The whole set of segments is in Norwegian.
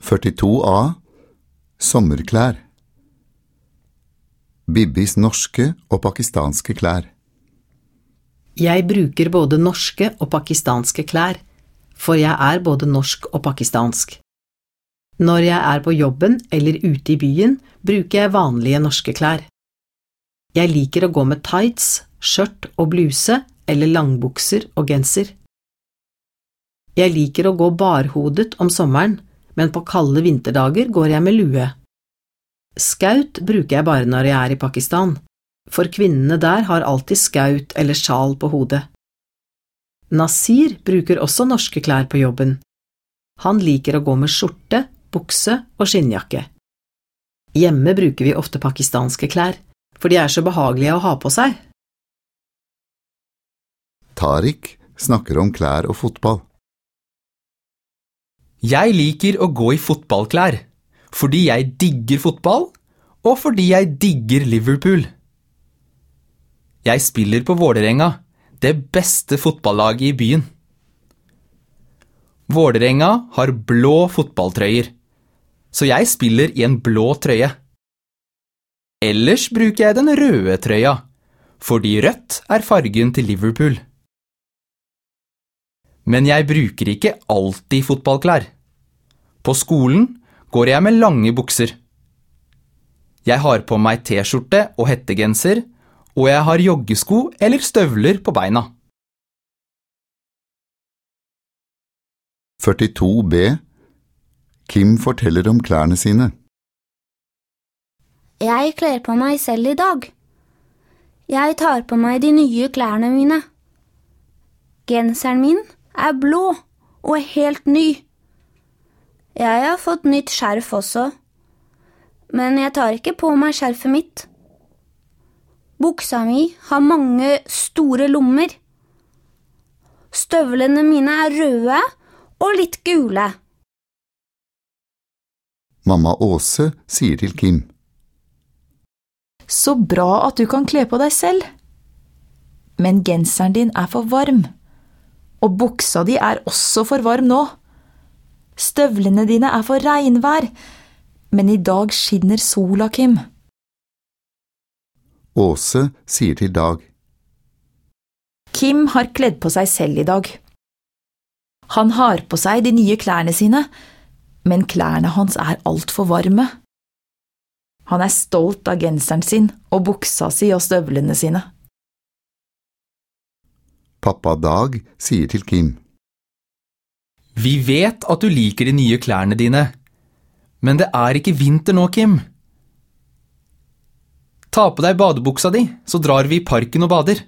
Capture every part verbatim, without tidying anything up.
førtito A. Sommerklær. Bibis norske og pakistanske klær. Jeg bruker både norske og pakistanske klær, for jeg er både norsk og pakistansk. Når jeg er på jobben eller ute i byen, bruker jeg vanlige norske klær. Jeg liker å gå med tights, skjørt og bluse eller langbukser og genser. Jeg liker å gå barhodet om sommeren, men på kalde vinterdager går jeg med lue. Skaut bruker jeg bare når jeg er i Pakistan, for kvinnene der har alltid skaut eller sjal på hodet. Nasir bruker også norske klær på jobben. Han liker å gå med skjorte, bukse og skinnjakke. Hjemme bruker vi ofte pakistanske klær, for de er så behagelige å ha på seg. Tariq snakker om klær og fotball. Jeg liker å gå i fotballklær, fordi jeg digger fotball, og fordi jeg digger Liverpool. Jeg spiller på Vålerenga, det beste fotballaget i byen. Vålerenga har blå fotballtrøyer, så jeg spiller i en blå trøye. Ellers bruker jeg den røde trøya, fordi rødt er fargen til Liverpool. Men jeg bruker ikke alltid fotballklær. På skolen går jeg med lange bukser. Jeg har på meg t-skjorte og hettegenser, og jeg har joggesko eller støvler på beina. førtito B. Kim forteller om klærne sine. Jeg kler på meg selv i dag. Jeg tar på meg de nye klærne mine. Genseren min er blå og helt ny. Jeg har fått nytt skjerf også, men jeg tar ikke på meg skjerfet mitt. Buksa mi har mange store lommer. Støvlene mine er røde og litt gule. Mamma Åse sier til Kim. Så bra at du kan kle på deg selv. Men genseren din er for varm, og buksa di er også for varm nå. Støvlene dine er for regnvær, men i dag skinner sola, Kim. Åse sier til Dag. Kim har kledd på seg selv i dag. Han har på seg de nye klærne sine, men klærne hans er alt for varme. Han er stolt av genseren sin og buksa si og støvlene sine. Pappa Dag sier til Kim. Vi vet at du liker de nye klærne dine, men det er ikke vinter nå, Kim. Ta på deg badebuksa di, så drar vi i parken og bader.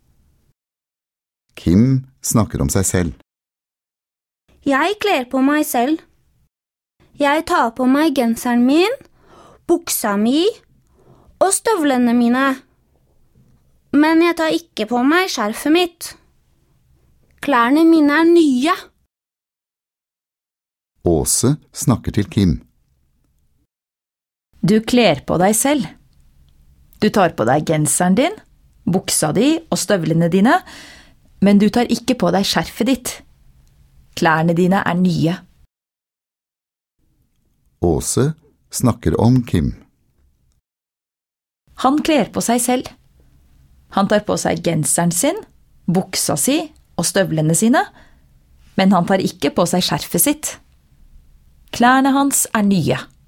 Kim snakker om seg selv. Jeg kler på meg selv. Jeg tar på meg genseren min, buksa mi og støvlene mine. Men jeg tar ikke på meg skjerfet mitt. Klærne mine er nye. Åse snakker til Kim. Du kler på deg selv. Du tar på deg genseren din, buksa di og støvlene dine, men du tar ikke på deg skjerfet ditt. Klærne dine er nye. Åse snakker om Kim. Han kler på seg selv. Han tar på seg genseren sin, buksa si og støvlene sine, men han tar ikke på seg skjerfet sitt. Klærne hans er nye.